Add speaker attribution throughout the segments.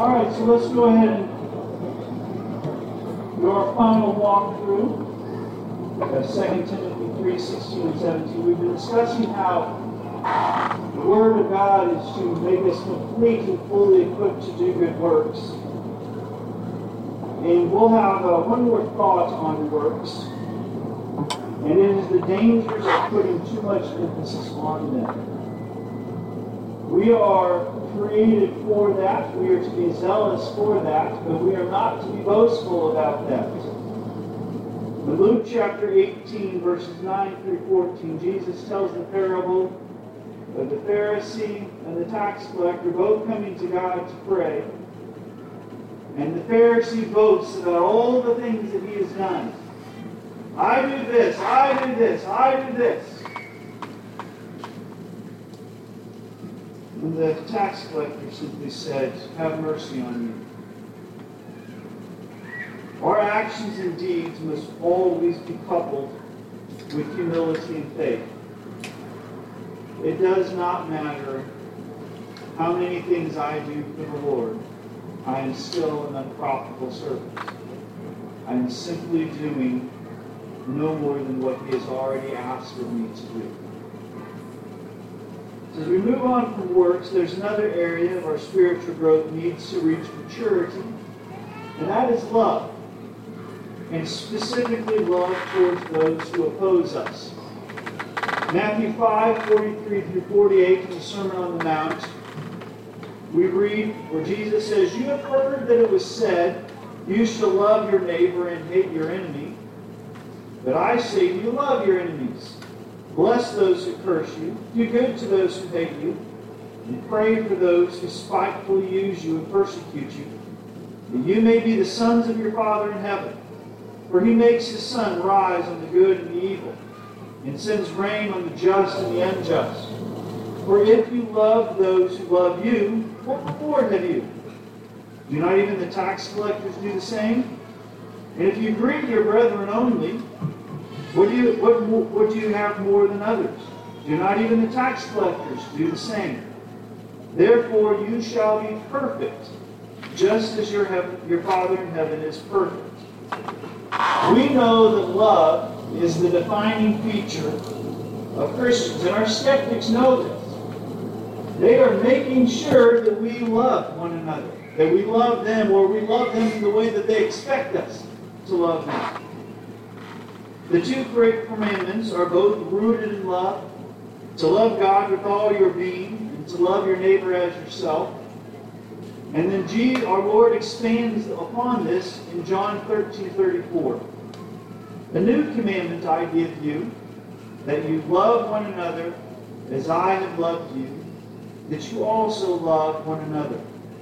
Speaker 1: Alright, so let's go ahead and do our final walkthrough. 2 Timothy 3:16 and 17. We've been discussing how the Word of God is to make us complete and fully equipped to do good works. And we'll have one more thought on works. And it is the dangers of putting too much emphasis on them. We are created for that. We are to be zealous for that, but we are not to be boastful about that. In Luke chapter 18, verses 9 through 14, Jesus tells the parable of the Pharisee and the tax collector both coming to God to pray. And the Pharisee boasts about all the things that he has done. I do this, I do this, I do this. And the tax collector simply said, have mercy on you. Our actions and deeds must always be coupled with humility and faith. It does not matter how many things I do for the Lord. I am still an unprofitable servant. I am simply doing no more than what He has already asked of me to do. So as we move on from works, there's another area of our spiritual growth needs to reach maturity, and that is love. And specifically love towards those who oppose us. Matthew 5:43 through 48 in the Sermon on the Mount, we read where Jesus says, you have heard that it was said, you shall love your neighbor and hate your enemy. But I say to you, love your enemies. Bless those who curse you. Do good to those who hate you. And pray for those who spitefully use you and persecute you, that you may be the sons of your Father in heaven. For He makes His sun rise on the good and the evil, and sends rain on the just and the unjust. For if you love those who love you, what reward have you? Do not even the tax collectors do the same? And if you greet your brethren only, what do you have more than others? Do not even the tax collectors do the same? Therefore you shall be perfect, just as your Father in heaven is perfect. We know that love is the defining feature of Christians, and our skeptics know this. They are making sure that we love one another, that we love them, or we love them in the way that they expect us to love them. The two great commandments are both rooted in love, to love God with all your being, and to love your neighbor as yourself. And then our Lord expands upon this in John 13:34. The new commandment I give you, that you love one another as I have loved you, that you also love one another.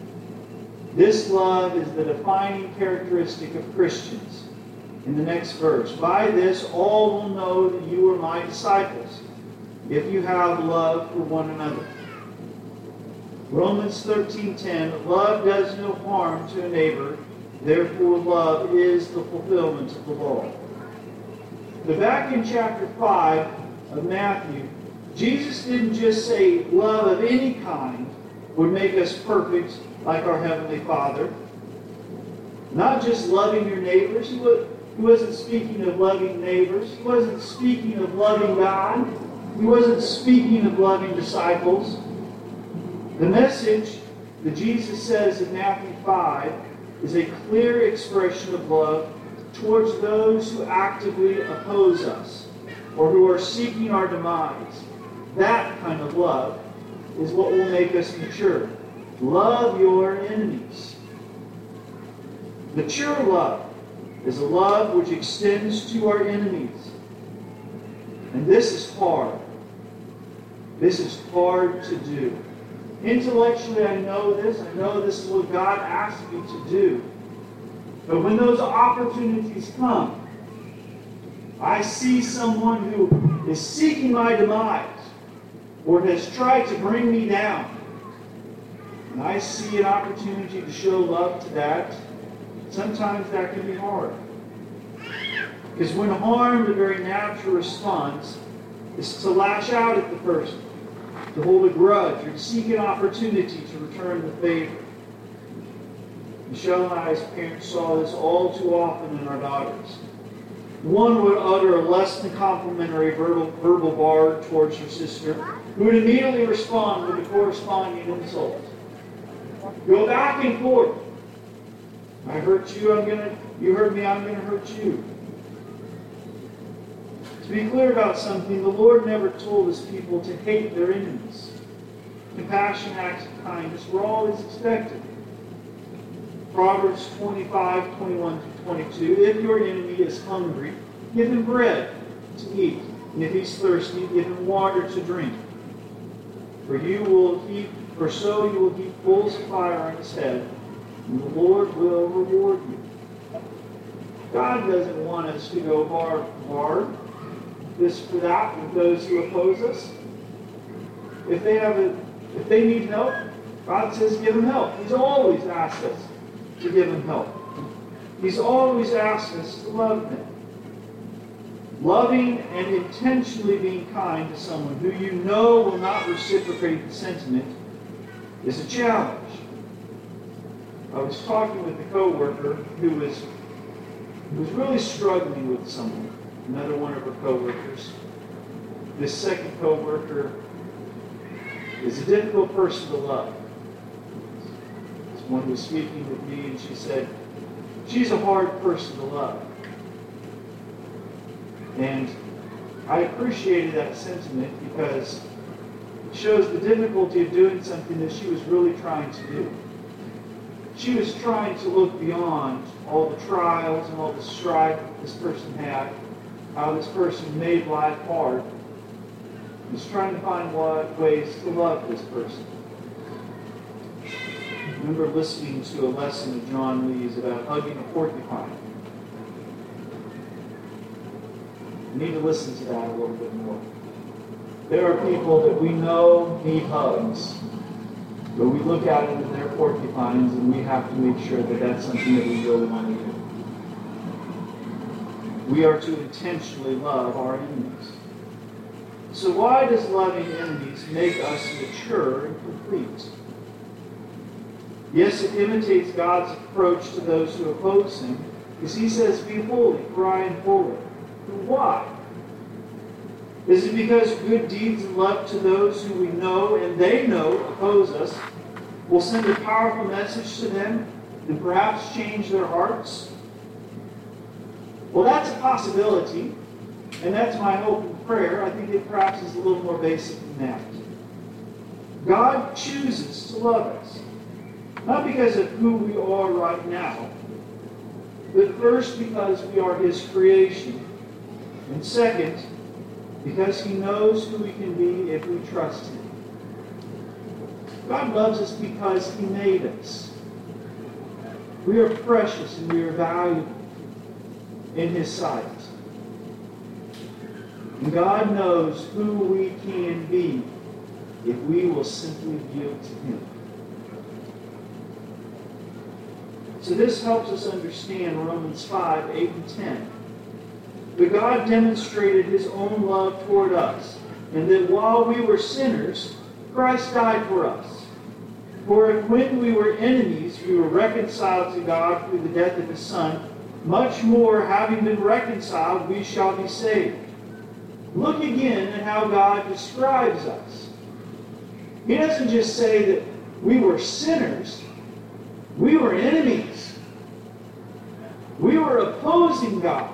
Speaker 1: This love is the defining characteristic of Christians. In the next verse, by this all will know that you are my disciples, if you have love for one another. Romans 13:10, love does no harm to a neighbor, therefore love is the fulfillment of the law. But back in chapter 5 of Matthew, Jesus didn't just say love of any kind would make us perfect like our Heavenly Father. Not just loving your neighbors. He wasn't speaking of loving neighbors. He wasn't speaking of loving God. He wasn't speaking of loving disciples. The message that Jesus says in Matthew 5 is a clear expression of love towards those who actively oppose us or who are seeking our demise. That kind of love is what will make us mature. Love your enemies. Mature love is a love which extends to our enemies. And this is hard. This is hard to do. Intellectually, I know this. I know this is what God asked me to do. But when those opportunities come, I see someone who is seeking my demise or has tried to bring me down, and I see an opportunity to show love to that, sometimes that can be hard. Because when harmed, a very natural response is to lash out at the person, to hold a grudge, or to seek an opportunity to return the favor. Michelle and I, as parents, saw this all too often in our daughters. One would utter a less than complimentary verbal barge towards her sister, who would immediately respond with a corresponding insult. Go back and forth. I hurt you, you hurt me, I'm going to hurt you. To be clear about something, the Lord never told His people to hate their enemies. Compassion, acts of kindness were always expected. Proverbs 25:21-22, if your enemy is hungry, give him bread to eat, and if he's thirsty, give him water to drink. For so you will heap coals of fire on his head, and the Lord will reward you. God doesn't want us to go hard, this for that, with those who oppose us. If they need help, God says give them help. He's always asked us to give them help. He's always asked us to love them. Loving and intentionally being kind to someone who you know will not reciprocate the sentiment is a challenge. I was talking with a coworker who was really struggling with someone, another one of her coworkers. This second coworker is a difficult person to love. This one was speaking with me, and she said, she's a hard person to love. And I appreciated that sentiment because it shows the difficulty of doing something that she was really trying to do. She was trying to look beyond all the trials and all the strife that this person had, how this person made life hard. She was trying to find ways to love this person. I remember listening to a lesson of John Lee's about hugging a porcupine. You need to listen to that a little bit more. There are people that we know need hugs, but we look at them and they're porcupines, and we have to make sure that that's something that we really want to do. We are to intentionally love our enemies. So why does loving enemies make us mature and complete? Yes, it imitates God's approach to those who oppose Him, because He says, be holy, for I am holy. Why? Is it because good deeds and love to those who we know and they know oppose us will send a powerful message to them and perhaps change their hearts? Well, that's a possibility, and that's my hope and prayer. I think it perhaps is a little more basic than that. God chooses to love us, not because of who we are right now, but first because we are His creation. And second, because He knows who we can be if we trust Him. God loves us because He made us. We are precious and we are valuable in His sight. And God knows who we can be if we will simply yield to Him. So this helps us understand Romans 5, 8, and 10. But God demonstrated His own love toward us, and that while we were sinners, Christ died for us. For if when we were enemies, we were reconciled to God through the death of His Son, much more, having been reconciled, we shall be saved. Look again at how God describes us. He doesn't just say that we were sinners. We were enemies. We were opposing God.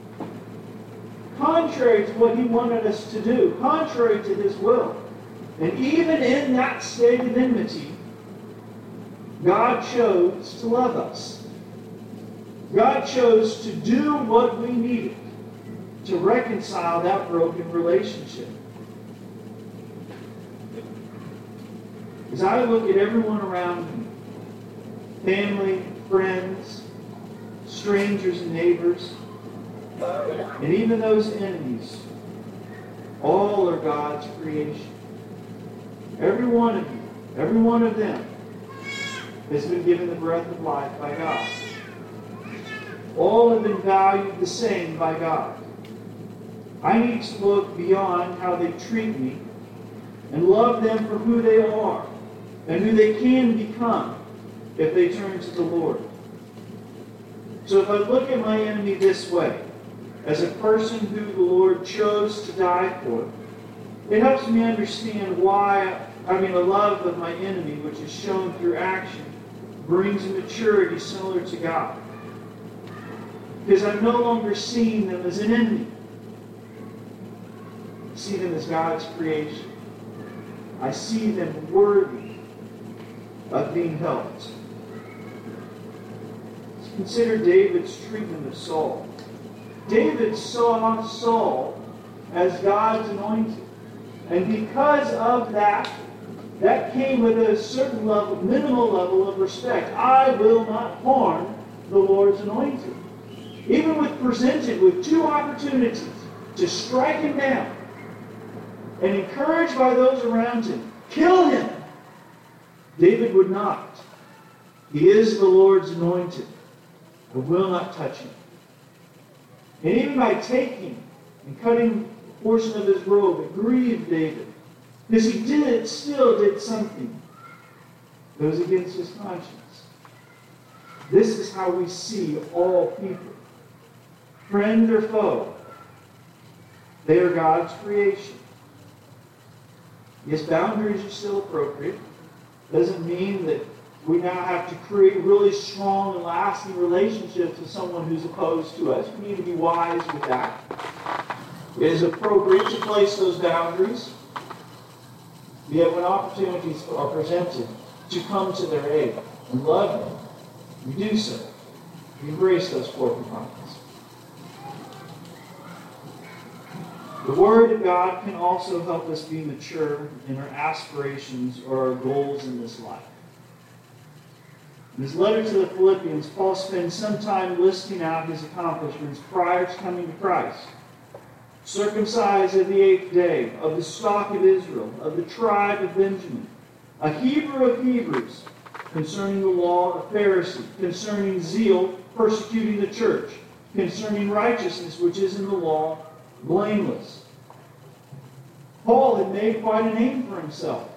Speaker 1: Contrary to what He wanted us to do, contrary to His will. And even in that state of enmity, God chose to love us. God chose to do what we needed to reconcile that broken relationship. As I look at everyone around me, family, friends, strangers and neighbors, and even those enemies, all are God's creation. Every one of you, every one of them, has been given the breath of life by God. All have been valued the same by God. I need to look beyond how they treat me and love them for who they are and who they can become if they turn to the Lord. So if I look at my enemy this way, as a person who the Lord chose to die for, it helps me understand why having a love of my enemy, which is shown through action, brings a maturity similar to God. Because I'm no longer seeing them as an enemy. I see them as God's creation. I see them worthy of being helped. Let's consider David's treatment of Saul. David saw Saul as God's anointed. And because of that, that came with a certain level, minimal level of respect. I will not harm the Lord's anointed. Even with presented with two opportunities to strike him down, and encouraged by those around him, kill him, David would not. He is the Lord's anointed. I will not touch him. And even by taking and cutting a portion of his robe, it grieved David. Because he still did something that was against his conscience. This is how we see all people. Friend or foe, they are God's creation. Yes, boundaries are still appropriate. Doesn't mean that we now have to create really strong and lasting relationships with someone who's opposed to us. We need to be wise with that. It is appropriate to place those boundaries. Yet when opportunities are presented to come to their aid and love them, we do so. We embrace those porcupines. The Word of God can also help us be mature in our aspirations or our goals in this life. In his letter to the Philippians, Paul spends some time listing out his accomplishments prior to coming to Christ. Circumcised of the 8th day, of the stock of Israel, of the tribe of Benjamin, a Hebrew of Hebrews, concerning the law, a Pharisee, concerning zeal, persecuting the church, concerning righteousness, which is in the law, blameless. Paul had made quite a name for himself.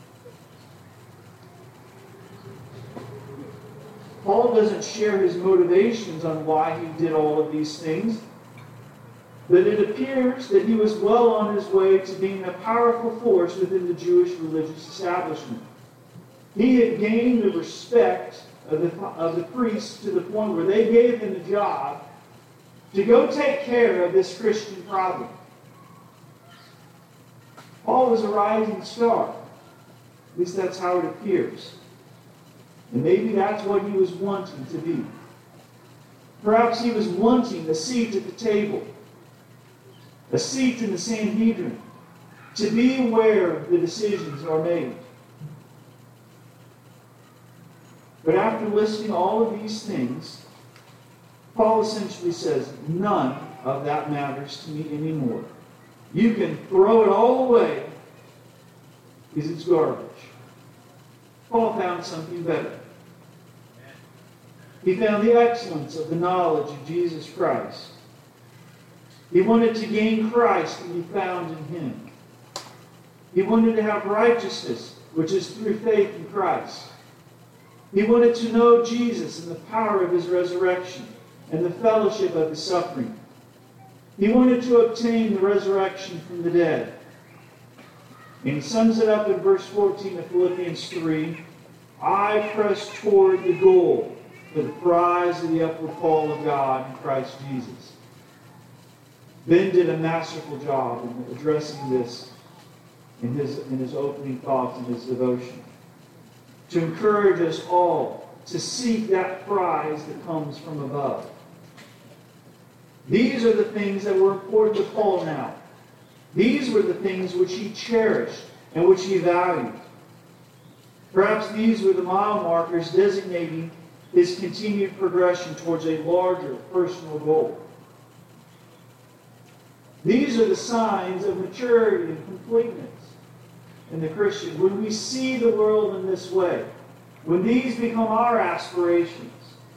Speaker 1: Paul doesn't share his motivations on why he did all of these things, but it appears that he was well on his way to being a powerful force within the Jewish religious establishment. He had gained the respect of the priests to the point where they gave him the job to go take care of this Christian problem. Paul was a rising star. At least that's how it appears. And maybe that's what he was wanting to be. Perhaps he was wanting a seat at the table, a seat in the Sanhedrin, to be where the decisions are made. But after listing all of these things, Paul essentially says, none of that matters to me anymore. You can throw it all away because it's garbage. Paul found something better. He found the excellence of the knowledge of Jesus Christ. He wanted to gain Christ and be found in Him. He wanted to have righteousness, which is through faith in Christ. He wanted to know Jesus and the power of His resurrection and the fellowship of His suffering. He wanted to obtain the resurrection from the dead. And he sums it up in verse 14 of Philippians 3. I press toward the goal for the prize of the upward call of God in Christ Jesus. Ben did a masterful job in addressing this in his opening thoughts in his devotion. To encourage us all to seek that prize that comes from above. These are the things that were important to Paul now. These were the things which he cherished and which he valued. Perhaps these were the mile markers designating his continued progression towards a larger personal goal. These are the signs of maturity and completeness in the Christian. When we see the world in this way, when these become our aspirations,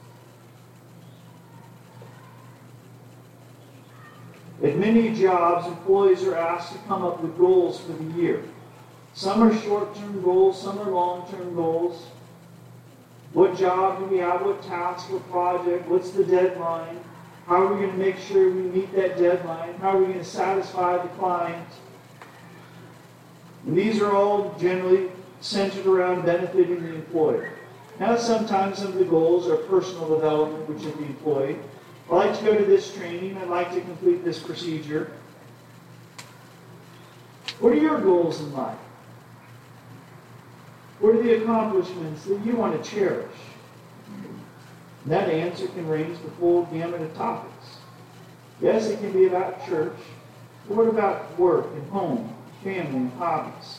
Speaker 1: at many jobs, employees are asked to come up with goals for the year. Some are short-term goals, some are long-term goals. What job do we have? What task? What project? What's the deadline? How are we going to make sure we meet that deadline? How are we going to satisfy the client? And these are all generally centered around benefiting the employer. Now, sometimes some of the goals are personal development, which is the employee. I'd like to go to this training. I'd like to complete this procedure. What are your goals in life? What are the accomplishments that you want to cherish? And that answer can range the full gamut of topics. Yes, it can be about church. But what about work and home, family and hobbies?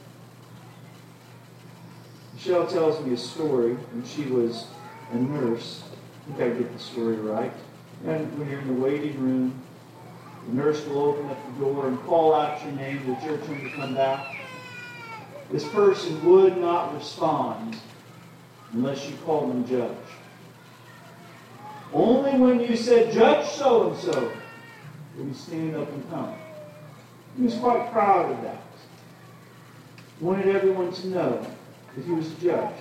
Speaker 1: Michelle tells me a story when she was a nurse. I think I get the story right. And when you're in the waiting room, the nurse will open up the door and call out your name, that your turn to come back. This person would not respond unless you called them judge. Only when you said, Judge so-and-so, would he stand up and come. He was quite proud of that. He wanted everyone to know that he was a judge.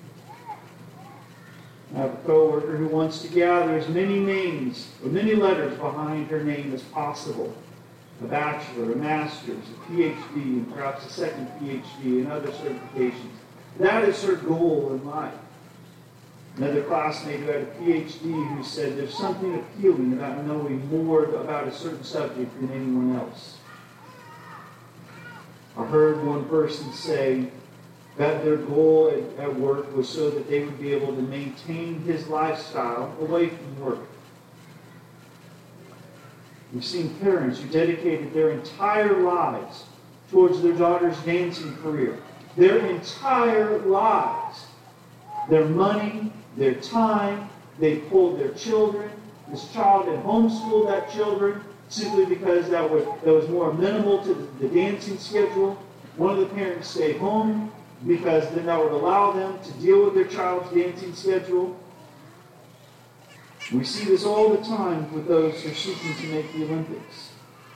Speaker 1: I have a coworker who wants to gather as many names or many letters behind her name as possible. A bachelor, a master's, a PhD, and perhaps a second PhD and other certifications. That is her goal in life. Another classmate who had a PhD who said there's something appealing about knowing more about a certain subject than anyone else. I heard one person say that their goal at work was so that they would be able to maintain his lifestyle away from work. We've seen parents who dedicated their entire lives towards their daughter's dancing career. Their entire lives. Their money, their time, they pulled their children. This child had homeschooled that children simply because that was more amenable to the dancing schedule. One of the parents stayed home because then that would allow them to deal with their child's dancing schedule. We see this all the time with those who are seeking to make the Olympics.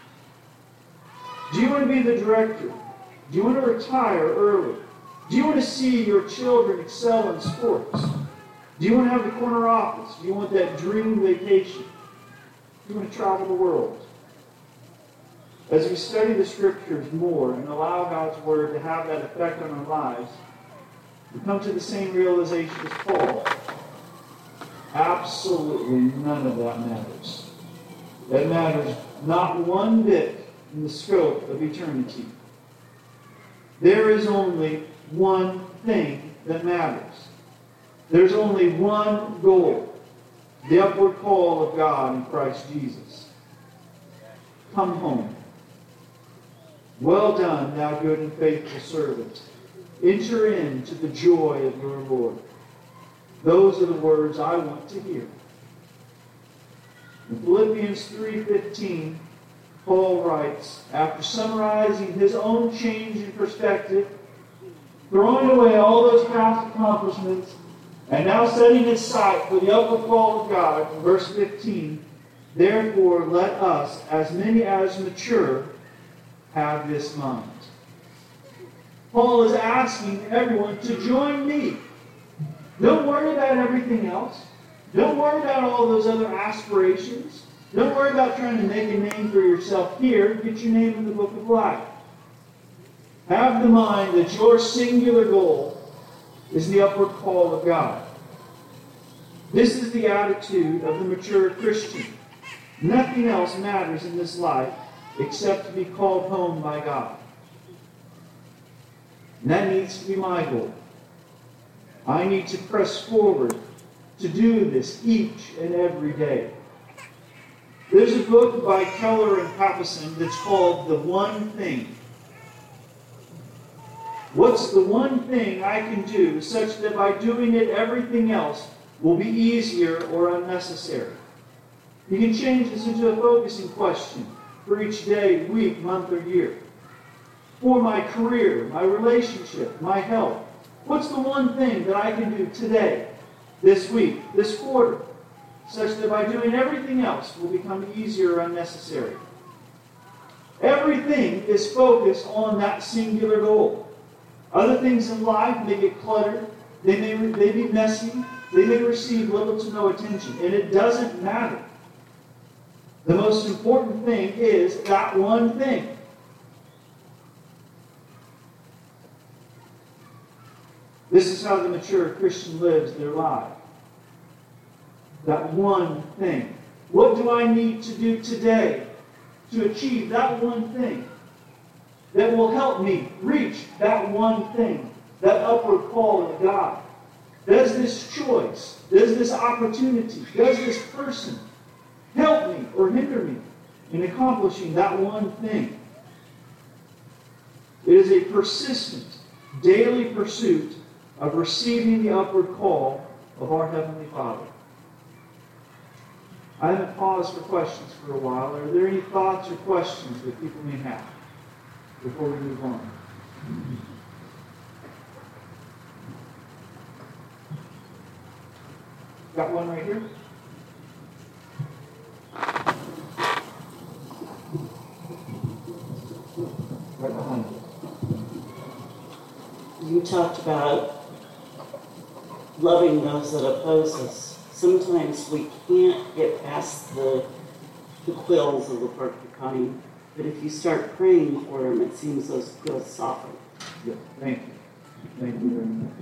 Speaker 1: Do you want to be the director? Do you want to retire early? Do you want to see your children excel in sports? Do you want to have the corner office? Do you want that dream vacation? Do you want to travel the world? As we study the Scriptures more and allow God's Word to have that effect on our lives, we come to the same realization as Paul. Absolutely none of that matters. That matters not one bit in the scope of eternity. There is only one thing that matters. There's only one goal, the upward call of God in Christ Jesus. Come home. Well done, thou good and faithful servant. Enter into the joy of your Lord. Those are the words I want to hear. In Philippians 3:15, Paul writes, after summarizing his own change in perspective, throwing away all those past accomplishments, and now setting his sight for the upward call of God, in verse 15, therefore let us, as many as mature, have this mind. Paul is asking everyone to join me. Don't worry about everything else. Don't worry about all those other aspirations. Don't worry about trying to make a name for yourself here. Get your name in the book of life. Have the mind that your singular goal is the upward call of God. This is the attitude of the mature Christian. Nothing else matters in this life except to be called home by God. And that needs to be my goal. I need to press forward to do this each and every day. There's a book by Keller and Pappison that's called The One Thing. What's the one thing I can do such that by doing it, everything else will be easier or unnecessary? You can change this into a focusing question for each day, week, month, or year. For my career, my relationship, my health. What's the one thing that I can do today, this week, this quarter, such that by doing everything else will become easier or unnecessary? Everything is focused on that singular goal. Other things in life may get cluttered. They may be messy. They may receive little to no attention. And it doesn't matter. The most important thing is that one thing. This is how the mature Christian lives their life. That one thing. What do I need to do today to achieve that one thing that will help me reach that one thing, that upward call of God? Does this choice, does this opportunity, does this person help me or hinder me in accomplishing that one thing? It is a persistent, daily pursuit of receiving the upward call of our Heavenly Father. I haven't paused for questions for a while. Are there any thoughts or questions that people may have before we move on? Got one right here? Right behind you.
Speaker 2: You talked about loving those that oppose us. Sometimes we can't get past the quills of the porcupine, but if you start praying for them, it seems those quills soften.
Speaker 1: Yeah, thank you. Thank you very much.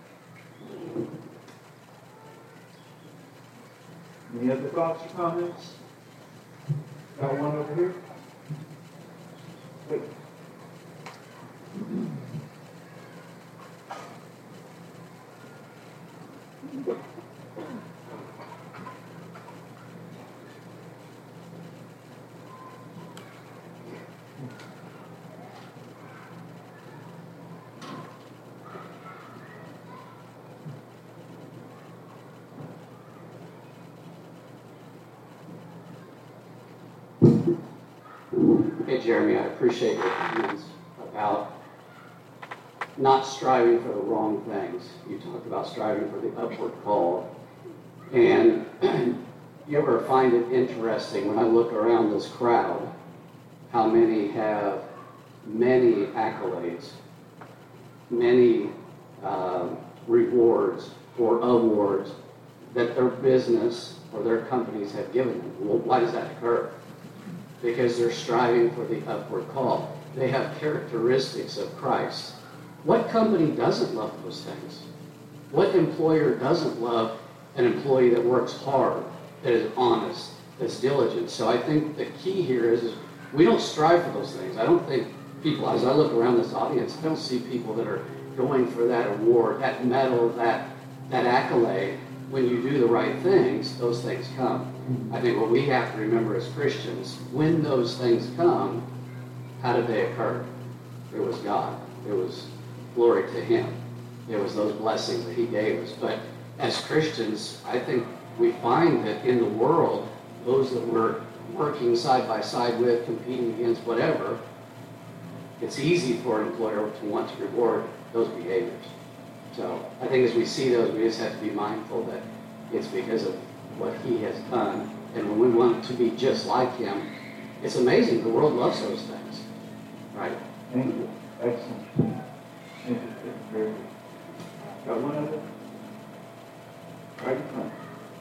Speaker 1: Any other thoughts or comments? Got one over here? Wait.
Speaker 3: Hey, Jeremy, I appreciate your comments about not striving for the wrong things. You talked about striving for the upward call. And you ever find it interesting when I look around this crowd, how many have many accolades, many rewards or awards that their business or their companies have given them? Well, why does that occur? Because they're striving for the upward call. They have characteristics of Christ. What company doesn't love those things? What employer doesn't love an employee that works hard, that is honest, that's diligent? So I think the key here is we don't strive for those things. I don't think people, as I look around this audience, I don't see people that are going for that award, that medal, that accolade. When you do the right things, those things come. I think what we have to remember as Christians, when those things come, how did they occur? It was God. It was glory to Him. It was those blessings that He gave us. But as Christians, I think we find that in the world, those that we're working side by side with, competing against, whatever, it's easy for an employer to want to reward those behaviors. So I think as we see those, we just have to be mindful that it's because of what He has done. And when we want to be just like Him, it's amazing. The world loves those things. Right?
Speaker 1: Thank you. Excellent. Thank you. Very good. Got one other? Right in front.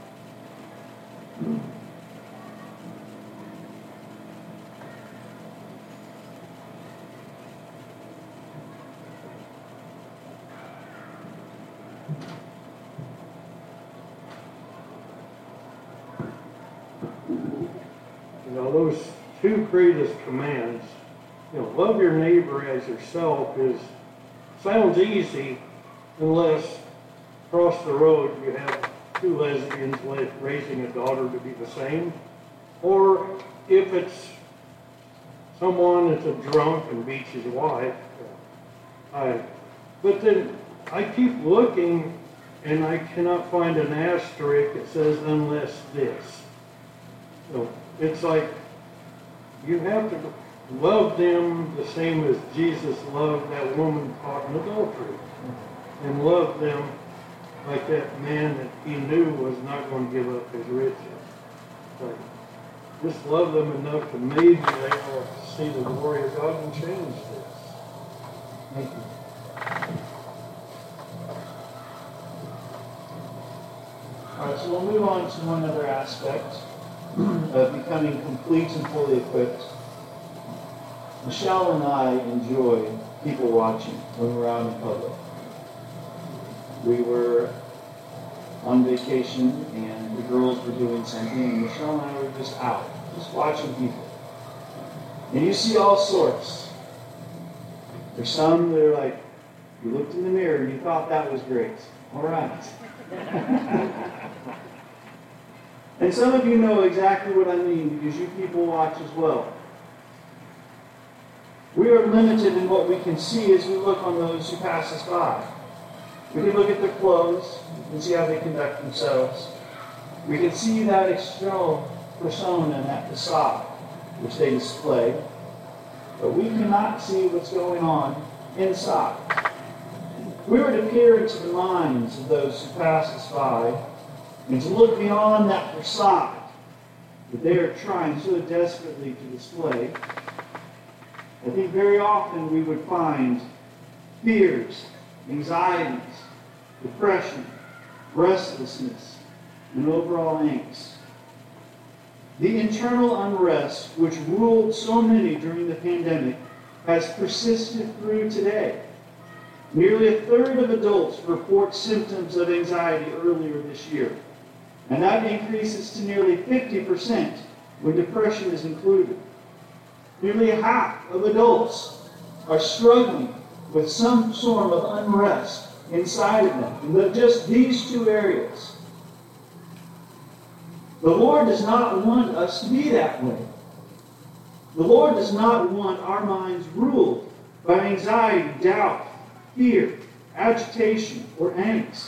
Speaker 4: Those two greatest commands, love your neighbor as yourself, sounds easy unless across the road you have two lesbians raising a daughter to be the same, or if it's someone that's a drunk and beats his wife. But then I keep looking and I cannot find an asterisk that says unless this. So it's like you have to love them the same as Jesus loved that woman caught in adultery, and love them like that man that He knew was not going to give up his riches. Like, just love them enough to maybe they will see the glory of God and change this.
Speaker 1: Thank you. so we'll move on to one other aspect of becoming complete and fully equipped. Michelle and I enjoy people watching when we're out in public. We were on vacation and the girls were doing something and Michelle and I were just out, just watching people. And you see all sorts. There's some that are like, you looked in the mirror and you thought that was great. All right. And some of you know exactly what I mean because you people watch as well. We are limited in what we can see as we look on those who pass us by. We can look at their clothes and see how they conduct themselves. We can see that external persona and that facade which they display. But we cannot see what's going on inside. We are to peer into the minds of those who pass us by and to look beyond that facade that they are trying so desperately to display. I think very often we would find fears, anxieties, depression, restlessness, and overall angst. The internal unrest which ruled so many during the pandemic has persisted through today. Nearly a third of adults report symptoms of anxiety earlier this year, and that increases to nearly 50% when depression is included. Nearly half of adults are struggling with some form of unrest inside of them in just these two areas. The Lord does not want us to be that way. The Lord does not want our minds ruled by anxiety, doubt, fear, agitation, or angst.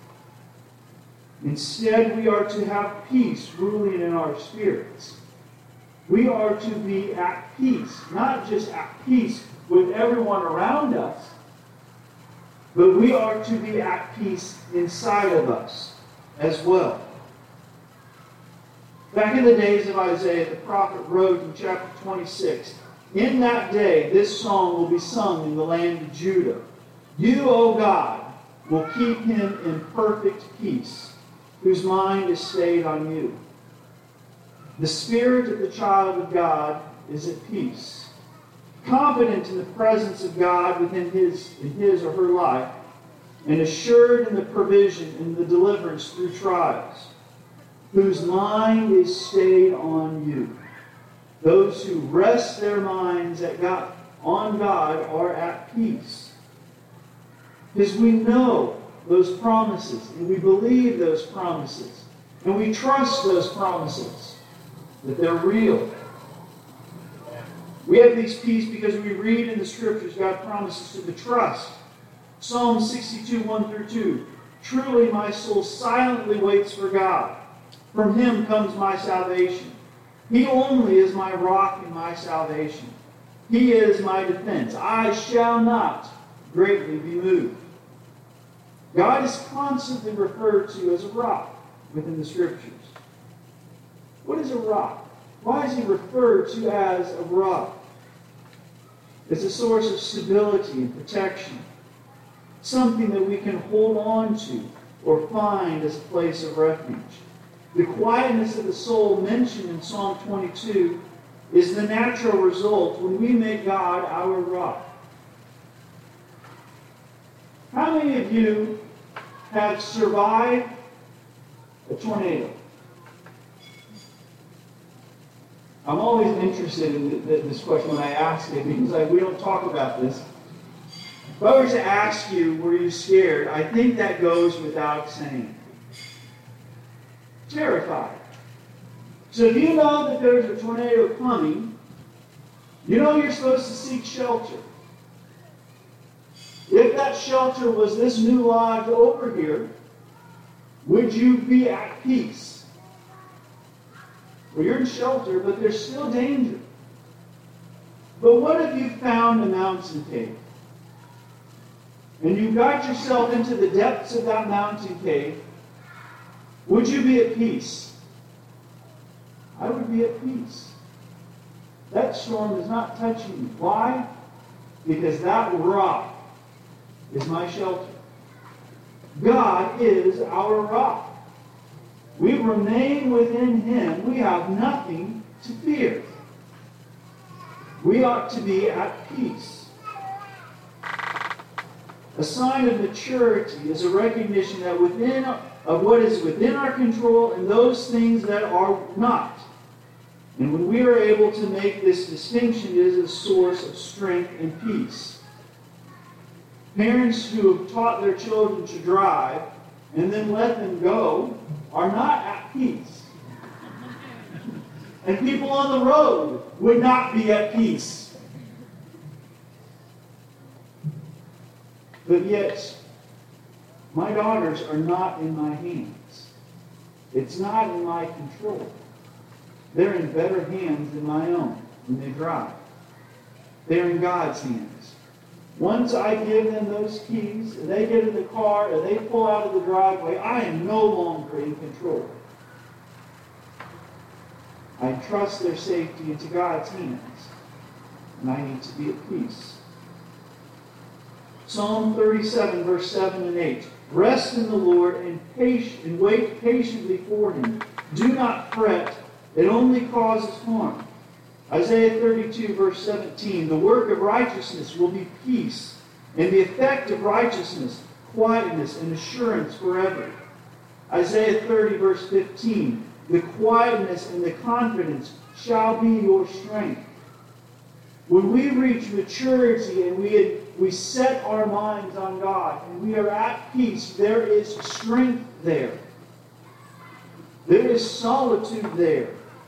Speaker 1: Instead, we are to have peace ruling in our spirits. We are to be at peace, not just at peace with everyone around us, but we are to be at peace inside of us as well. Back in the days of Isaiah, the prophet wrote in chapter 26, "In that day this song will be sung in the land of Judah. You, O God, will keep him in perfect peace, whose mind is stayed on you." The spirit of the child of God is at peace, confident in the presence of God within his or her life, and assured in the provision and the deliverance through trials, whose mind is stayed on you. Those who rest their minds on God are at peace. Because we know those promises, and we believe those promises, and we trust those promises, that they're real. We have this peace because we read in the Scriptures God promises to the trust. Psalm 62, 1-2. "Truly my soul silently waits for God. From him comes my salvation. He only is my rock and my salvation. He is my defense. I shall not greatly be moved." God is constantly referred to as a rock within the Scriptures. What is a rock? Why is he referred to as a rock? It's a source of stability and protection. Something that we can hold on to or find as a place of refuge. The quietness of the soul mentioned in Psalm 22 is the natural result when we make God our rock. How many of you have survived a tornado? I'm always interested in this question when I ask it because we don't talk about this. If I were to ask you, were you scared? I think that goes without saying. Terrified. So if you know that there's a tornado coming, you know you're supposed to seek shelter. If that shelter was this new lodge over here, would you be at peace? Well, you're in shelter, but there's still danger. But what if you found a mountain cave? And you got yourself into the depths of that mountain cave, would you be at peace? I would be at peace. That storm is not touching me. Why? Because that rock is my shelter. God is our rock. we remain within Him, we have nothing to fear. We ought to be at peace. A sign of maturity is a recognition that of what is within our control and those things that are not. And when we are able to make this distinction, it is a source of strength and peace. Parents who have taught their children to drive and then let them go are not at peace. And people on the road would not be at peace. But yet, my daughters are not in my hands. It's not in my control. They're in better hands than my own when they drive. They're in God's hands. Once I give them those keys, and they get in the car, and they pull out of the driveway, I am no longer in control. I trust their safety into God's hands, and I need to be at peace. Psalm 37, verse 7 and 8. Rest in the Lord and wait patiently for Him. Do not fret. It only causes harm. Isaiah 32, verse 17. The work of righteousness will be peace, and the effect of righteousness, quietness and assurance forever. Isaiah 30, verse 15. The quietness and the confidence shall be your strength. When we reach maturity and we set our minds on God and we are at peace, there is strength there. There is solitude there.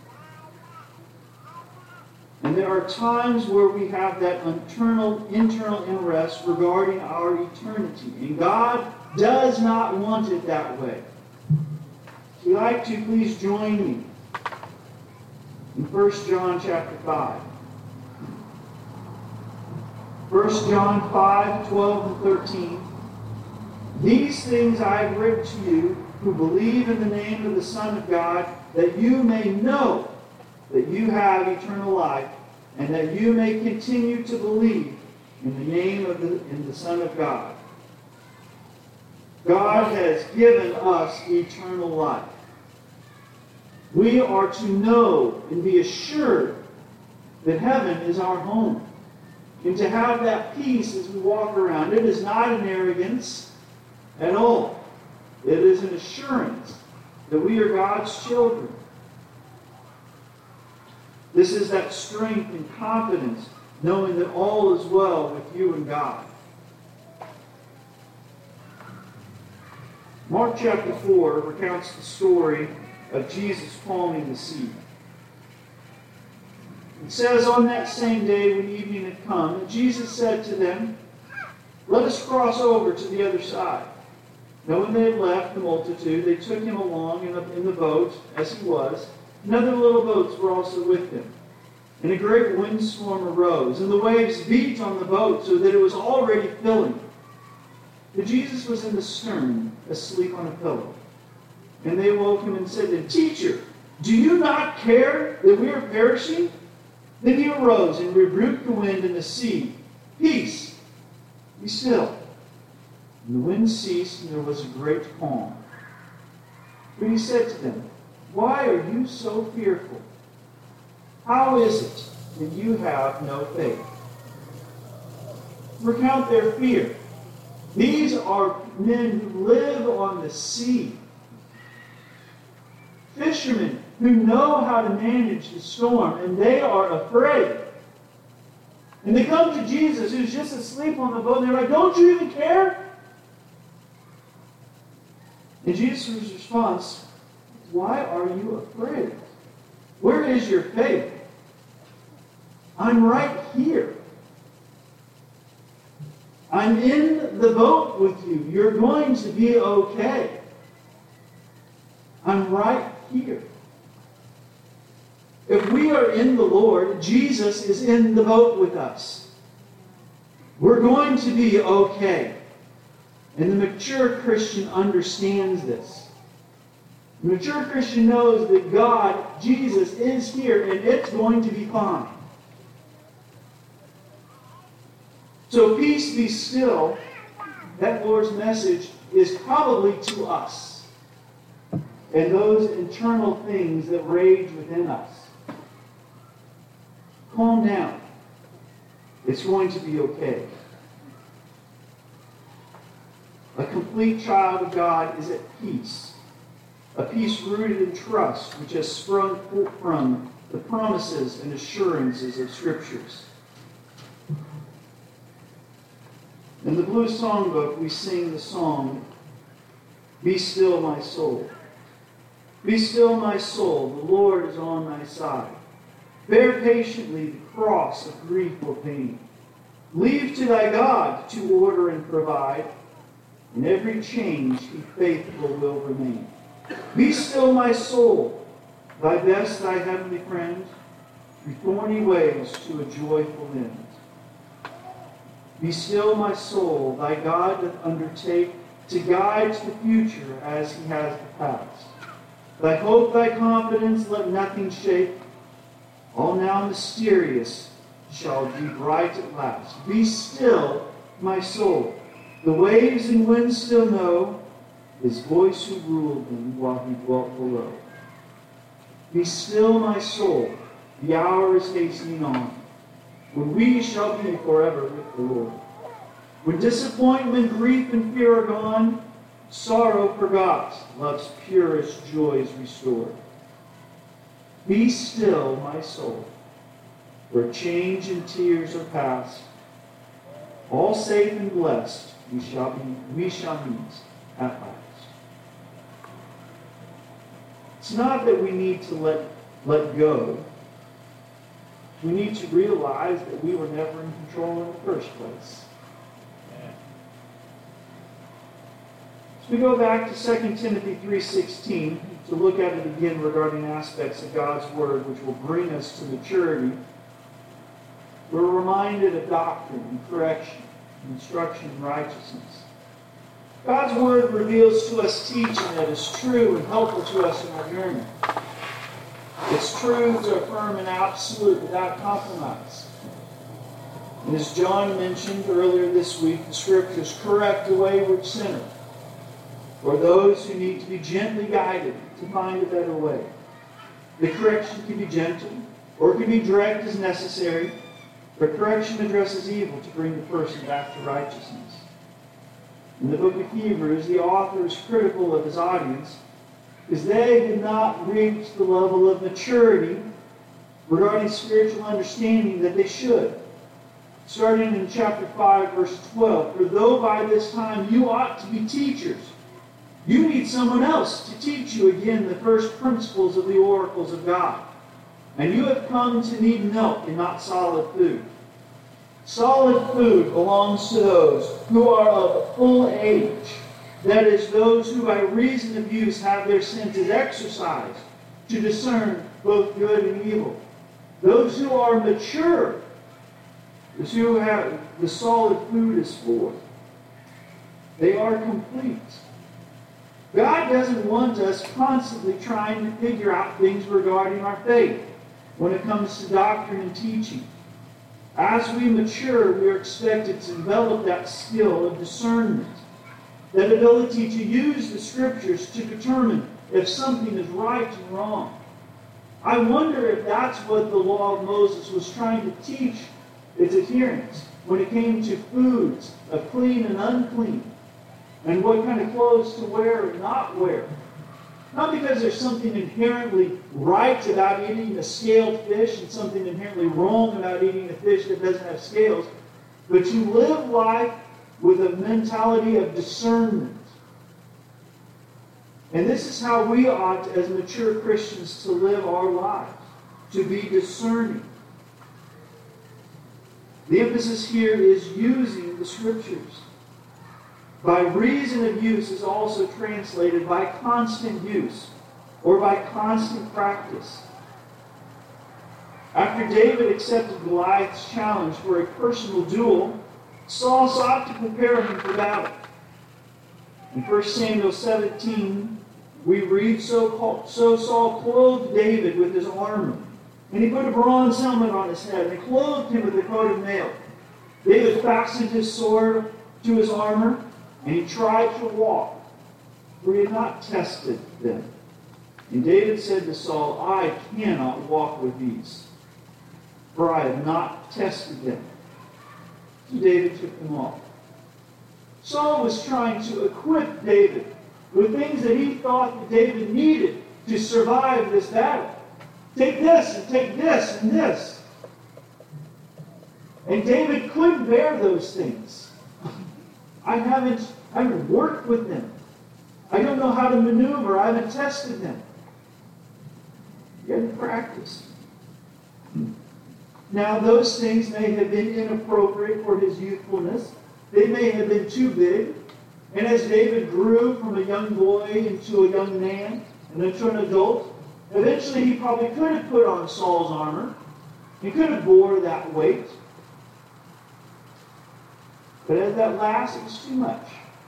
Speaker 1: And there are times where we have that internal unrest regarding our eternity. And God does not want it that way. If you'd like to, please join me in 1 John chapter 5. 1 John 5, 12 and 13. These things I have written to you who believe in the name of the Son of God, that you may know that you have eternal life, and that you may continue to believe in the name of the Son of God. God has given us eternal life. We are to know and be assured that heaven is our home. And to have that peace as we walk around. It is not an arrogance at all. It is an assurance that we are God's children. This is that strength and confidence, knowing that all is well with you and God. Mark chapter 4 recounts the story of Jesus calming the sea. It says, on that same day when evening had come, Jesus said to them, let us cross over to the other side. Now when they had left the multitude, they took him along in the boat, as he was, and other little boats were also with him. And a great windstorm arose, and the waves beat on the boat so that it was already filling. But Jesus was in the stern, asleep on a pillow. And they woke him and said to him, Teacher, do you not care that we are perishing? Then he arose and rebuked the wind and the sea. Peace, be still. And the wind ceased, and there was a great calm. But he said to them, why are you so fearful? How is it that you have no faith? Recount their fear. These are men who live on the sea. Fishermen who know how to manage the storm, and they are afraid. And they come to Jesus, who's just asleep on the boat, and they're like, don't you even care? And Jesus' response, why are you afraid? Where is your faith? I'm right here. I'm in the boat with you. You're going to be okay. I'm right here. If we are in the Lord, Jesus is in the boat with us. We're going to be okay. And the mature Christian understands this. The mature Christian knows that God, Jesus, is here and it's going to be fine. So peace be still, that Lord's message is probably to us. and those internal things that rage within us. Calm down. It's going to be okay. A complete child of God is at peace. A peace rooted in trust, which has sprung from the promises and assurances of Scriptures. In the Blue Songbook, we sing the song, "Be still, my soul. Be still, my soul, the Lord is on thy side. Bear patiently the cross of grief or pain. Leave to thy God to order and provide. In every change he faithful will remain. Be still, my soul, thy best, thy heavenly friend, through thorny ways to a joyful end. Be still, my soul, thy God doth undertake to guide to the future as he has the past. Thy hope, thy confidence, let nothing shake. All now mysterious shall be bright at last. Be still, my soul. The waves and winds still know his voice who ruled them while he dwelt below. Be still, my soul. The hour is hastening on, when we shall be forever with the Lord. When disappointment, grief, and fear are gone, sorrow forgot, love's purest joys restored. Be still, my soul, where change and tears are past. All safe and blessed we shall meet at last. It's not that we need to let go. We need to realize that we were never in control in the first place. So we go back to 2 Timothy 3:16 to look at it again regarding aspects of God's Word which will bring us to maturity. We're reminded of doctrine and correction, and instruction in righteousness. God's Word reveals to us teaching that is true and helpful to us in our journey. Its truths are firm and absolute without compromise. And as John mentioned earlier this week, the Scriptures correct a wayward sinner, or those who need to be gently guided to find a better way. The correction can be gentle, or it can be direct as necessary, but correction addresses evil to bring the person back to righteousness. In the book of Hebrews, the author is critical of his audience because they did not reach the level of maturity regarding spiritual understanding that they should. Starting in chapter 5, verse 12, "For though by this time you ought to be teachers, you need someone else to teach you again the first principles of the oracles of God. And you have come to need milk and not solid food. Solid food belongs to those who are of full age, that is, those who by reason of use have their senses exercised to discern both good and evil. Those who are mature, those who have the solid food is for. They are complete." God doesn't want us constantly trying to figure out things regarding our faith when it comes to doctrine and teaching. As we mature, we are expected to develop that skill of discernment, that ability to use the Scriptures to determine if something is right and wrong. I wonder if that's what the law of Moses was trying to teach its adherents when it came to foods of clean and unclean, and what kind of clothes to wear and not wear. Not because there's something inherently right about eating a scaled fish and something inherently wrong about eating a fish that doesn't have scales, but you live life with a mentality of discernment. And this is how we ought, as mature Christians, to live our lives, to be discerning. The emphasis here is using the Scriptures. By reason of use is also translated by constant use or by constant practice. After David accepted Goliath's challenge for a personal duel, Saul sought to prepare him for battle. In 1 Samuel 17, we read, So Saul clothed David with his armor, and he put a bronze helmet on his head, and clothed him with a coat of mail. David fastened his sword to his armor, and he tried to walk, for he had not tested them. And David said to Saul, I cannot walk with these, for I have not tested them. So David took them off. Saul was trying to equip David with things that he thought that David needed to survive this battle. Take this and take this and this. And David couldn't bear those things. I haven't worked with them. I don't know how to maneuver. I haven't tested them. You haven't practiced. Now, those things may have been inappropriate for his youthfulness. They may have been too big. And as David grew from a young boy into a young man and into an adult, eventually he probably could have put on Saul's armor. He could have bore that weight. But at that last, it was too much.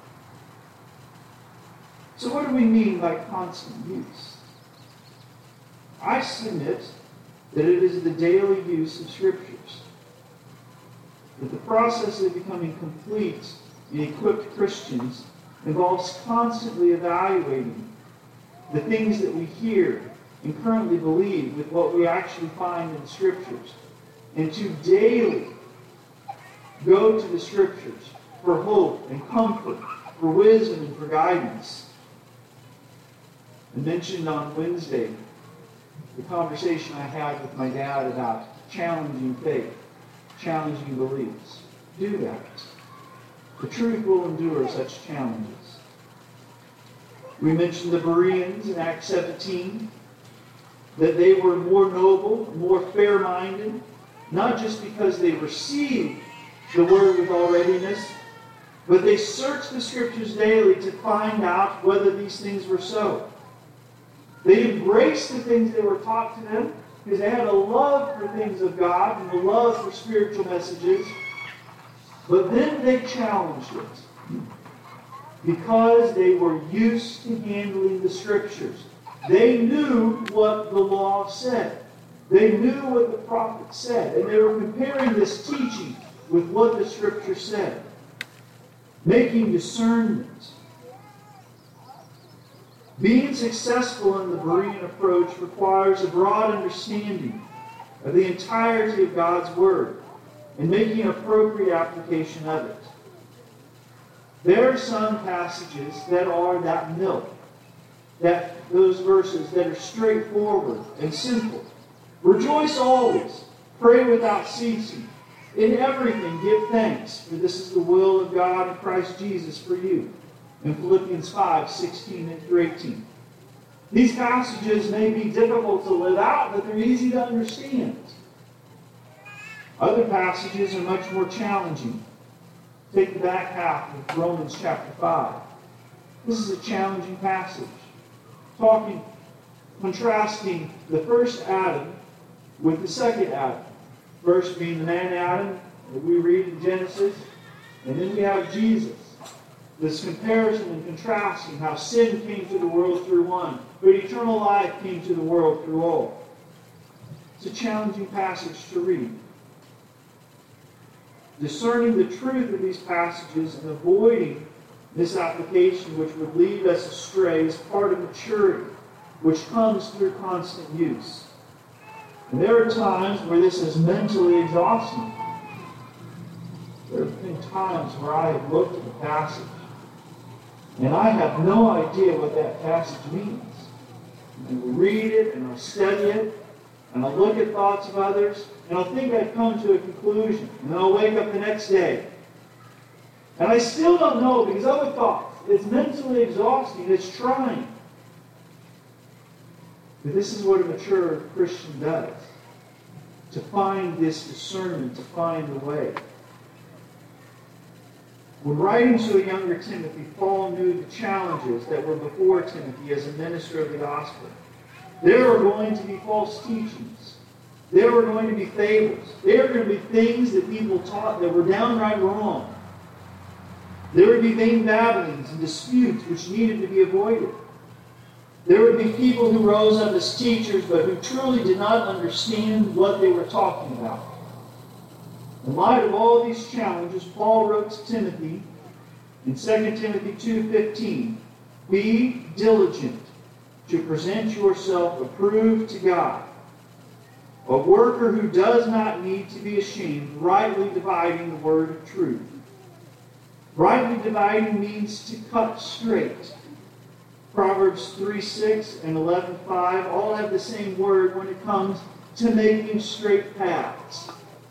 Speaker 1: So what do we mean by constant use? I submit that it is the daily use of Scriptures. That the process of becoming complete and equipped Christians involves constantly evaluating the things that we hear and currently believe with what we actually find in the Scriptures. And to daily go to the Scriptures for hope and comfort, for wisdom and for guidance. I mentioned on Wednesday the conversation I had with my dad about challenging faith, challenging beliefs. Do that. The truth will endure such challenges. We mentioned the Bereans in Acts 17, that they were more noble, more fair-minded, not just because they received the Word with all readiness, but they searched the Scriptures daily to find out whether these things were so. They embraced the things that were taught to them because they had a love for things of God and a love for spiritual messages. But then they challenged it because they were used to handling the Scriptures. They knew what the law said. They knew what the prophet said. And they were comparing this teaching with what the Scripture said, making discernment. Being successful in the Berean approach requires a broad understanding of the entirety of God's Word and making an appropriate application of it. There are some passages that are that milk, those verses that are straightforward and simple. Rejoice always, pray without ceasing. In everything give thanks, for this is the will of God in Christ Jesus for you. In Philippians 5:16-18. These passages may be difficult to live out, but they're easy to understand. Other passages are much more challenging. Take the back half of Romans chapter 5. This is a challenging passage. Contrasting the first Adam with the second Adam. First being the man Adam that we read in Genesis, and then we have Jesus. This comparison and contrasting how sin came to the world through one, but eternal life came to the world through all. It's a challenging passage to read. Discerning the truth of these passages and avoiding misapplication which would lead us astray is part of maturity, which comes through constant use. And there are times where this is mentally exhausting. There have been times where I have looked at the passage and I have no idea what that passage means. And I read it, and I study it, and I look at thoughts of others, and I'll think I've come to a conclusion. And then I'll wake up the next day. And I still don't know because other thoughts. It's mentally exhausting. It's trying. But this is what a mature Christian does. To find this discernment, to find the way. When writing to a younger Timothy, Paul knew the challenges that were before Timothy as a minister of the gospel. There were going to be false teachings. There were going to be fables. There were going to be things that people taught that were downright wrong. There would be vain babblings and disputes which needed to be avoided. There would be people who rose up as teachers but who truly did not understand what they were talking about. In light of all these challenges, Paul wrote to Timothy in 2 Timothy 2:15, be diligent to present yourself approved to God, a worker who does not need to be ashamed, rightly dividing the word of truth. Rightly dividing means to cut straight. Proverbs 3:6 and 11:5 all have the same word when it comes to making straight paths.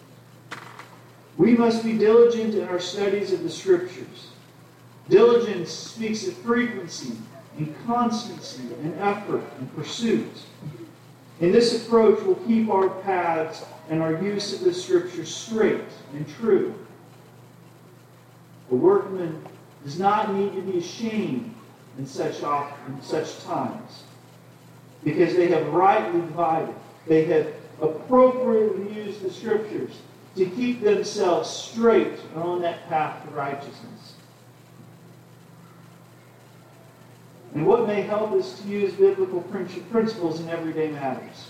Speaker 1: We must be diligent in our studies of the Scriptures. Diligence speaks of frequency and constancy and effort and pursuit. And this approach will keep our paths and our use of the Scriptures straight and true. A workman does not need to be ashamed in such times, because they have rightly divided. They have appropriately used the Scriptures to keep themselves straight on that path to righteousness. And what may help us to use biblical principles in everyday matters?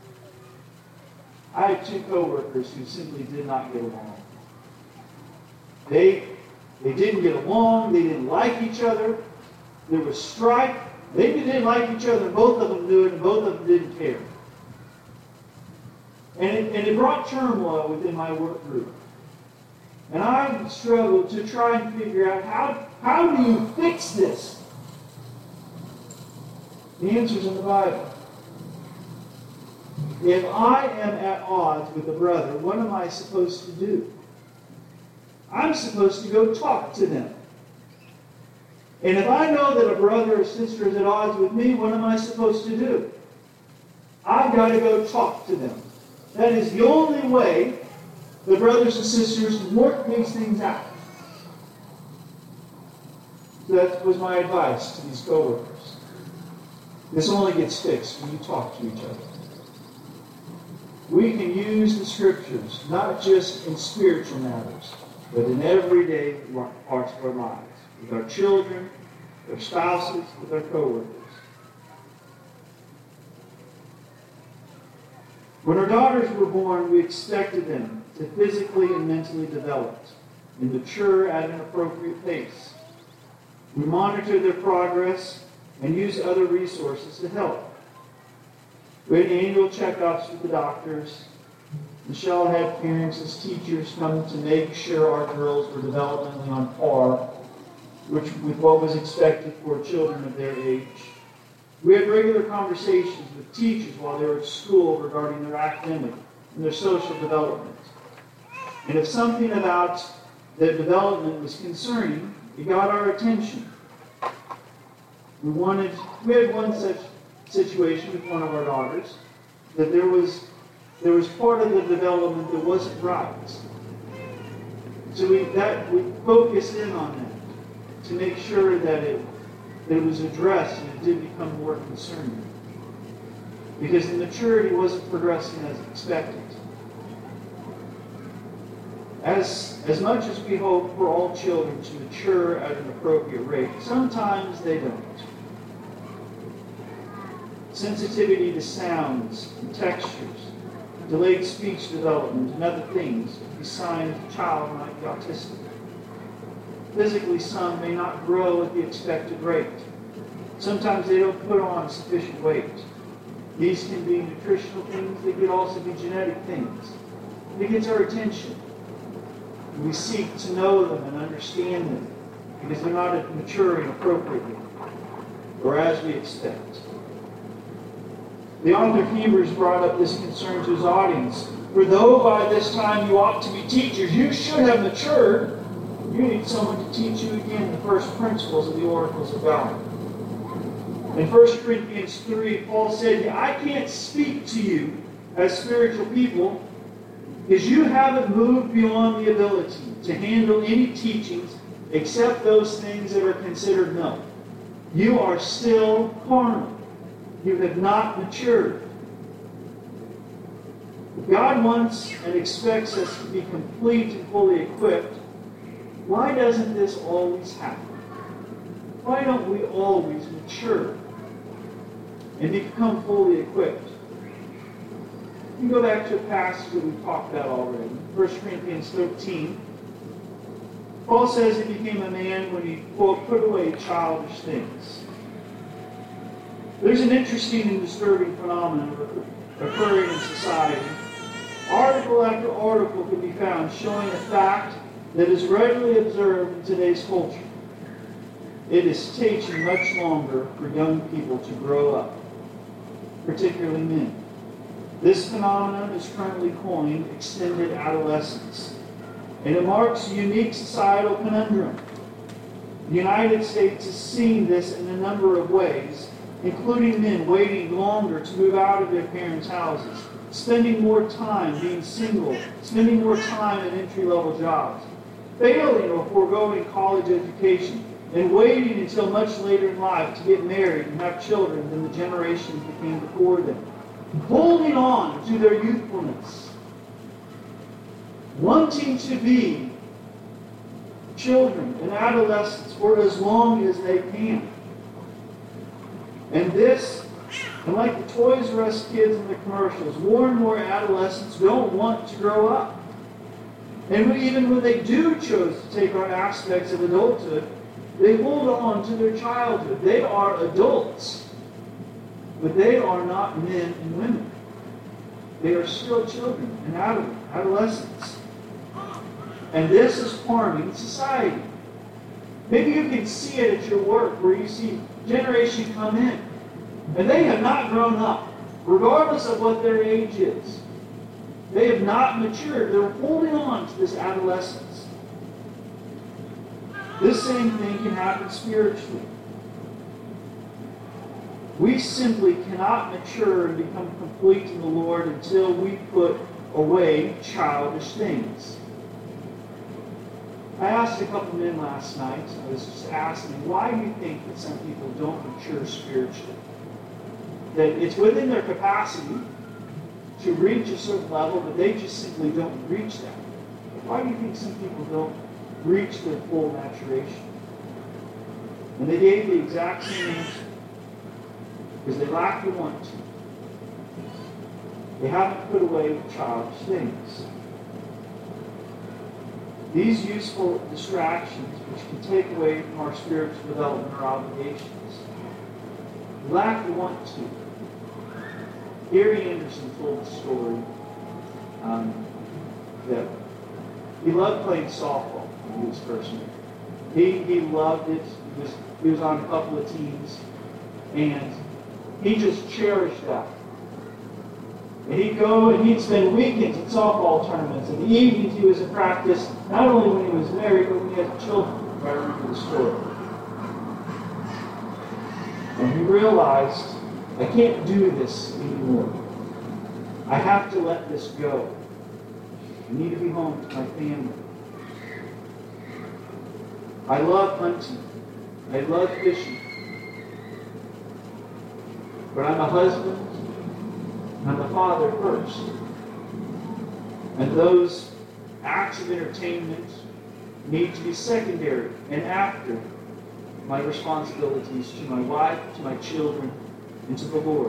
Speaker 1: I had two co-workers who simply did not get along. They didn't get along. They didn't like each other. There was strife. They didn't like each other. Both of them knew it, and both of them didn't care. And it brought turmoil within my work group. And I struggled to try and figure out how do you fix this? The answer's in the Bible. If I am at odds with a brother, what am I supposed to do? I'm supposed to go talk to them. And if I know that a brother or sister is at odds with me, what am I supposed to do? I've got to go talk to them. That is the only way the brothers and sisters work these things out. So that was my advice to these co-workers. This only gets fixed when you talk to each other. We can use the Scriptures, not just in spiritual matters, but in everyday parts of our lives. With our children, their spouses, with our co-workers. When our daughters were born, we expected them to physically and mentally develop and mature at an appropriate pace. We monitored their progress and used other resources to help. We had annual checkups with the doctors. Michelle had parents as teachers come to make sure our girls were developmentally on par with what was expected for children of their age. We had regular conversations with teachers while they were at school regarding their academic and their social development. And if something about their development was concerning, it got our attention. We had one such situation with one of our daughters, that there was part of the development that wasn't right. So we focused in on that to make sure that it was addressed and it did become more concerning. Because the maturity wasn't progressing as expected. As much as we hope for all children to mature at an appropriate rate, sometimes they don't. Sensitivity to sounds and textures, delayed speech development, and other things would be signs the child might be autistic. Physically, some may not grow at the expected rate. Sometimes they don't put on sufficient weight. These can be nutritional things. They could also be genetic things. It gets our attention. We seek to know them and understand them because they're not maturing appropriately or as we expect. The author of Hebrews brought up this concern to his audience. For though by this time you ought to be teachers, you should have matured. You need someone to teach you again the first principles of the oracles of God. In 1 Corinthians 3, Paul said, I can't speak to you as spiritual people because you haven't moved beyond the ability to handle any teachings except those things that are considered known. You are still carnal. You have not matured. God wants and expects us to be complete and fully equipped. Why doesn't this always happen? Why don't we always mature and become fully equipped? You can go back to a passage that we've talked about already, 1 Corinthians 13. Paul says he became a man when he, quote, put away childish things. There's an interesting and disturbing phenomenon occurring in society. Article after article can be found showing a fact that is readily observed in today's culture. It is taking much longer for young people to grow up, particularly men. This phenomenon is currently coined extended adolescence, and it marks a unique societal conundrum. The United States has seen this in a number of ways, including men waiting longer to move out of their parents' houses, spending more time being single, spending more time in entry-level jobs, failing or foregoing college education, and waiting until much later in life to get married and have children than the generations that came before them, holding on to their youthfulness, wanting to be children and adolescents for as long as they can. And this, and like the Toys R Us kids in the commercials, more and more adolescents don't want to grow up. And even when they do choose to take on aspects of adulthood, they hold on to their childhood. They are adults, but they are not men and women. They are still children and adolescents. And this is harming society. Maybe you can see it at your work where you see generation come in, and they have not grown up, regardless of what their age is. They have not matured. They're holding on to this adolescence. This same thing can happen spiritually. We simply cannot mature and become complete in the Lord until we put away childish things. I asked a couple men last night, I was just asking, why do you think that some people don't mature spiritually? That it's within their capacity to reach a certain level, but they just simply don't reach that. But why do you think some people don't reach their full maturation? And they gave the exact same answer. Because they lack the want to. They haven't put away childish things. These useful distractions, which can take away from our spiritual development or obligations, we lack the want to. Gary Anderson told the story that he loved playing softball when he was first married. He loved it. He was on a couple of teams, and he just cherished that. And he'd go and he'd spend weekends at softball tournaments. In the evenings he was at practice, not only when he was married, but when he had children, if I remember the story. And he realized, I can't do this anymore. I have to let this go. I need to be home to my family. I love hunting. I love fishing. But I'm a husband. I'm a father first. And those acts of entertainment need to be secondary and after my responsibilities to my wife, to my children, and to the Lord.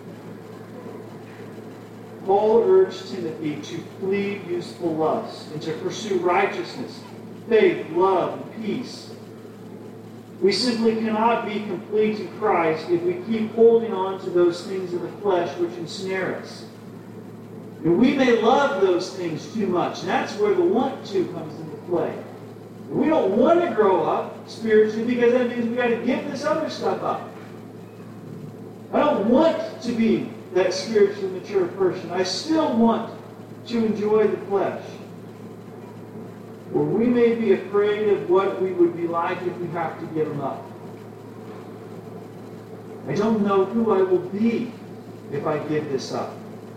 Speaker 1: Paul urged Timothy to flee useful lusts and to pursue righteousness, faith, love, and peace. We simply cannot be complete in Christ if we keep holding on to those things of the flesh which ensnare us. And we may love those things too much, and that's where the want to comes into play. We don't want to grow up spiritually because that means we've got to give this other stuff up. I don't want to be that spiritually mature person. I still want to enjoy the flesh. Or we may be afraid of what we would be like if we have to give them up. I don't know who I will be if I give this up.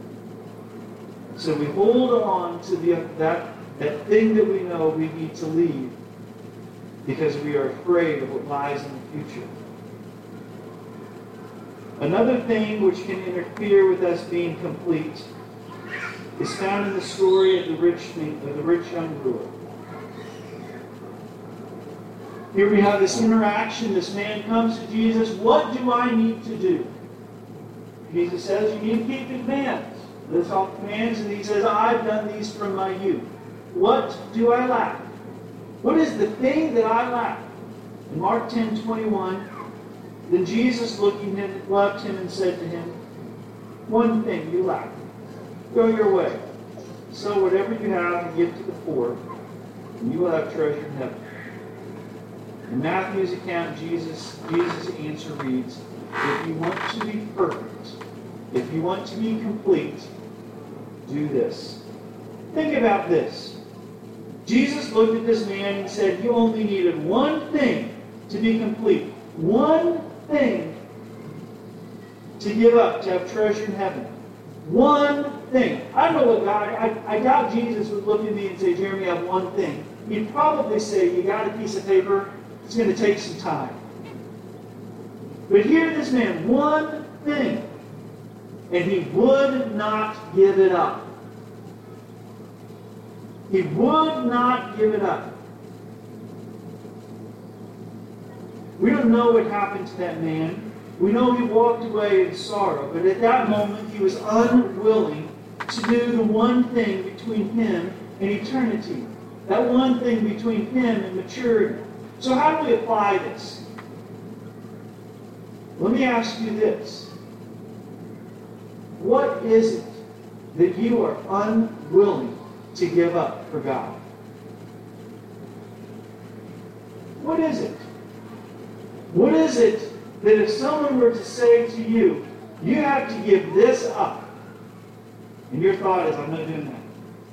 Speaker 1: So we hold on to that thing that we know we need to leave because we are afraid of what lies in the future. Another thing which can interfere with us being complete is found in the story of the rich young ruler. Here we have this interaction. This man comes to Jesus. What do I need to do? Jesus says, you need to keep the commands. Lists off commands, and he says, I've done these from my youth. What do I lack? What is the thing that I lack? In Mark 10:21, Then Jesus, looking at him, loved him and said to him, one thing you lack. Go your way. Sell whatever you have and give to the poor, and you will have treasure in heaven. In Matthew's account, Jesus' answer reads, if you want to be perfect, if you want to be complete, do this. Think about this. Jesus looked at this man and said, you only needed one thing to be complete. One thing to give up, to have treasure in heaven. One thing. I don't know what God, I doubt Jesus would look at me and say, Jeremy, I have one thing. He'd probably say, you got a piece of paper? It's going to take some time. But here this man, one thing. And he would not give it up. He would not give it up. We don't know what happened to that man. We know he walked away in sorrow. But at that moment, he was unwilling to do the one thing between him and eternity. That one thing between him and maturity. So how do we apply this? Let me ask you this. What is it that you are unwilling to give up for God? What is it? What is it that if someone were to say to you, you have to give this up, and your thought is, I'm not doing that.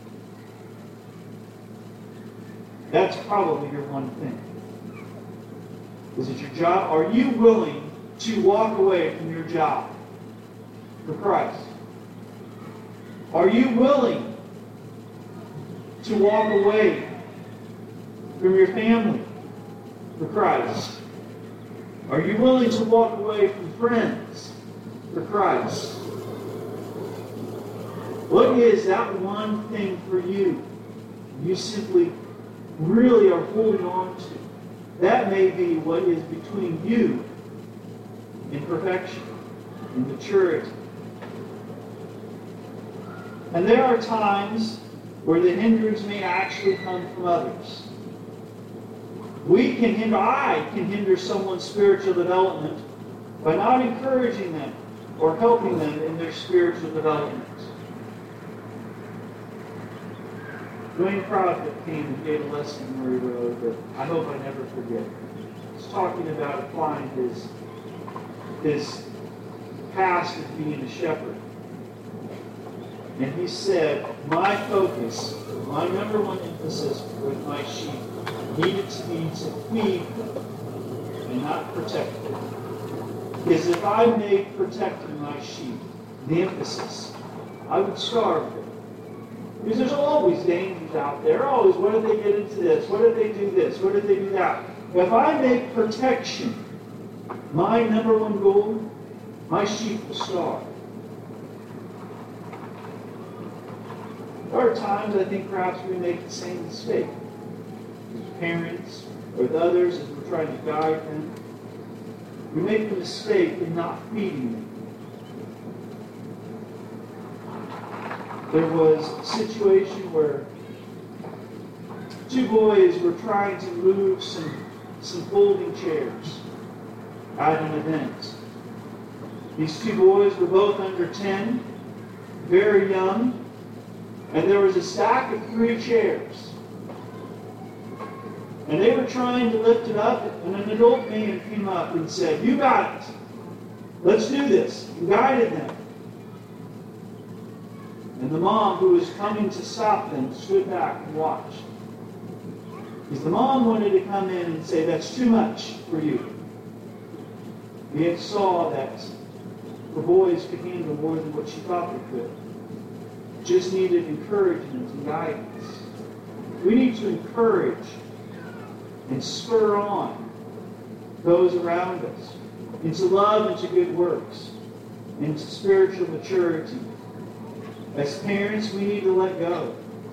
Speaker 1: That's probably your one thing. Is it your job? Are you willing to walk away from your job for Christ? Are you willing to walk away from your family for Christ? Are you willing to walk away from friends for Christ? What is that one thing for you you simply really are holding on to? That may be what is between you and perfection and maturity. And there are times where the hindrance may actually come from others. I can hinder someone's spiritual development by not encouraging them or helping them in their spiritual development. Dwayne Prophet came and gave a lesson where he wrote that I hope I never forget. He's talking about applying his past as being a shepherd. And he said, my focus, my number one emphasis with my sheep needed to be to feed them and not protect them. Because if I made protecting my sheep the emphasis, I would starve them. Because there's always dangers out there. Always, what if they get into this? What if they do this? What if they do that? If I make protection my number one goal, my sheep will starve. There are times I think perhaps we make the same mistake. As parents or with others as we're trying to guide them. We make the mistake in not feeding them. There was a situation where two boys were trying to move some folding chairs at an event. These two boys were both under 10, very young, and there was a stack of 3 chairs. And they were trying to lift it up, and an adult man came up and said, you got it. Let's do this. And guided them. And the mom, who was coming to stop them, stood back and watched. Because the mom wanted to come in and say, that's too much for you. We had saw that the boys could handle more than what she thought they could. Just needed encouragement and guidance. We need to encourage and spur on those around us into love and to good works, into spiritual maturity. As parents, we need to let go.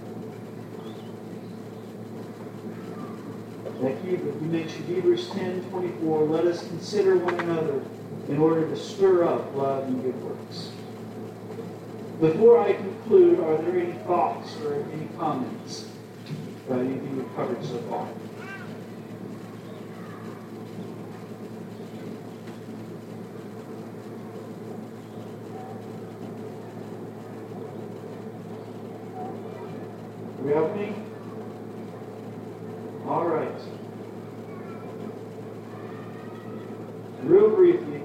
Speaker 1: Like he mentioned, Hebrews 10:24, let us consider one another in order to stir up love and good works. Before I conclude, are there any thoughts or any comments about anything we've covered so far? help me? All right. Real briefly,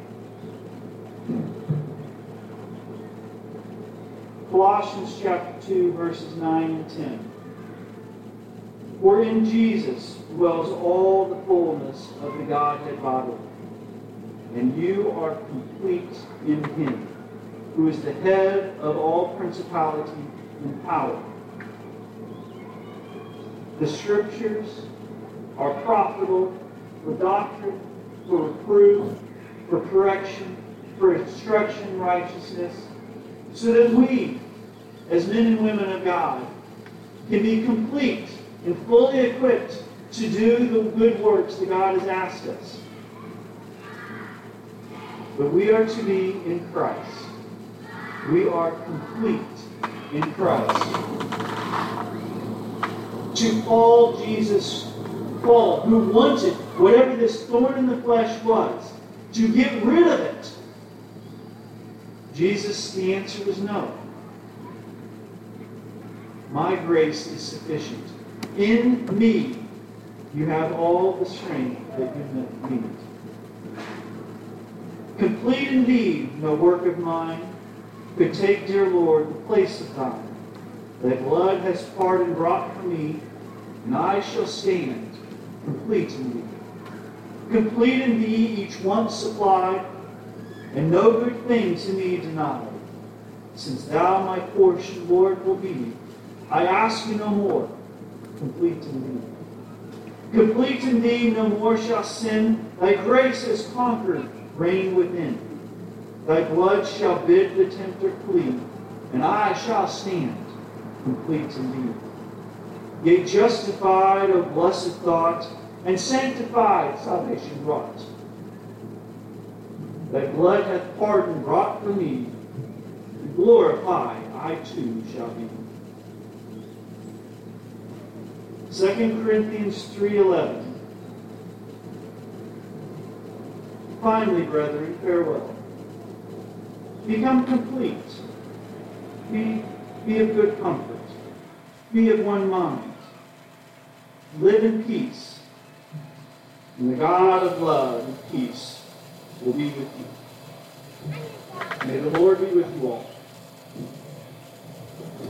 Speaker 1: Colossians chapter 2, verses 9 and 10. For in Jesus dwells all the fullness of the Godhead bodily, and you are complete in Him, who is the head of all principality and power. The Scriptures are profitable for doctrine, for reproof, for correction, for instruction in righteousness, so that we, as men and women of God, can be complete and fully equipped to do the good works that God has asked us. But we are to be in Christ. We are complete in Christ. To Paul, who wanted whatever this thorn in the flesh was, to get rid of it, Jesus, the answer was no. My grace is sufficient. In me, you have all the strength that you need. Complete indeed, no work of mine could take, dear Lord, the place of thine. Thy blood has pardon brought for me, and I shall stand complete in thee. Complete in thee, each want supplied, and no good thing to me denied. Since thou my portion, Lord, will be, I ask you no more. Complete in thee. Complete in thee, no more shall sin. Thy grace has conquered, reign within. Thy blood shall bid the tempter flee, and I shall stand complete in thee. Yea, justified, O blessed thought, and sanctified, salvation wrought. Thy blood hath pardon brought for me, and glorified I too shall be. 2 Corinthians 3:11. Finally, brethren, farewell. Become complete. Be of good comfort. Be of one mind. Live in peace. And the God of love and peace will be with you. May the Lord be with you all.